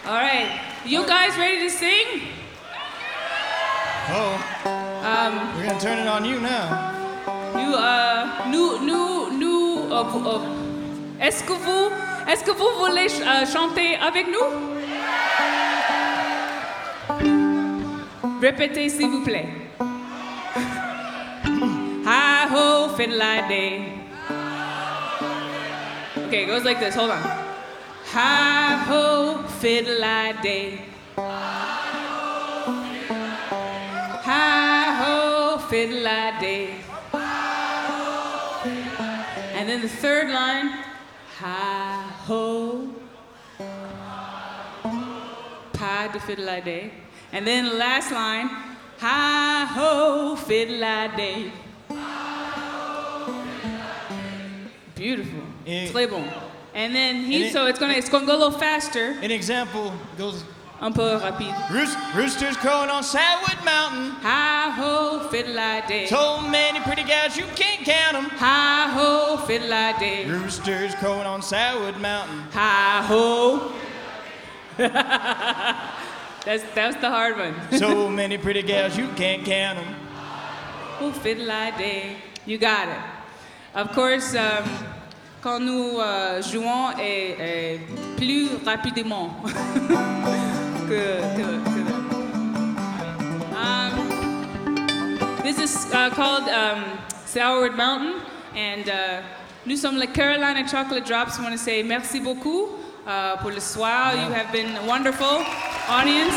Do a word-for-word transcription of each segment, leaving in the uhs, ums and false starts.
All right, you guys ready to sing? Oh, um, we're gonna turn it on you now. You, uh, nous, nous, nous, uh, vous- uh, est-ce que vous, est-ce que vous voulez uh, chanter avec nous? Répétez s'il vous plaît. Hi ho, fiddle day. Okay, it goes like this. Hold on. Hi ho, fiddle day. Hi ho, fiddle day. And then the third line, hi ho, pas de fiddle day. And then the last line, hi ho, fiddle day. Beautiful. Eh, Très bon. And then he, and it- so it's gonna, it's gonna go a little faster. An example goes, Un peu rapide. Roos- roosters crowing on Sadwood Mountain. Hi ho, fiddle day. So many pretty gals you can't count them. Hi ho, fiddle day. Roosters crowing on Sadwood Mountain. Hi ho. That's that's the hard one. So many pretty gals you can't count them. Oh, fiddle day. You got it. Of course, um, quand nous euh, jouons est, est plus rapidement que, que, que um, this is uh, called um, Sourwood Mountain, and uh, nous sommes les Carolina Chocolate Drops. I want to say merci beaucoup uh, pour le soir. You have been a wonderful audience.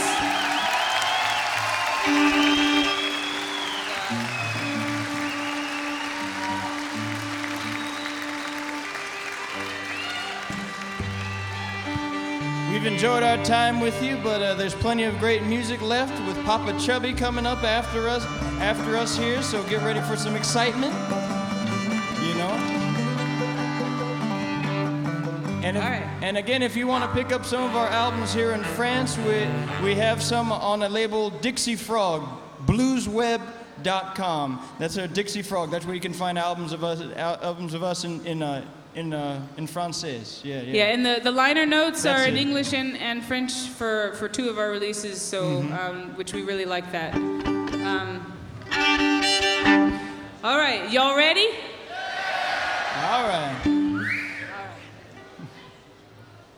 We've enjoyed our time with you, but uh, there's plenty of great music left with Papa Chubby coming up after us, after us here. So get ready for some excitement. You know. And if, All right. and again, if you want to pick up some of our albums here in France, we we have some on a label Dixie Frog, bluesweb dot com. That's our Dixie Frog. That's where you can find albums of us, al- albums of us in in uh, in uh, in français. Yeah, yeah. Yeah, and the, the liner notes That's are in it. English and, and French for, for two of our releases, so Mm-hmm. um, which we really like that. Um, all right, y'all ready? All right.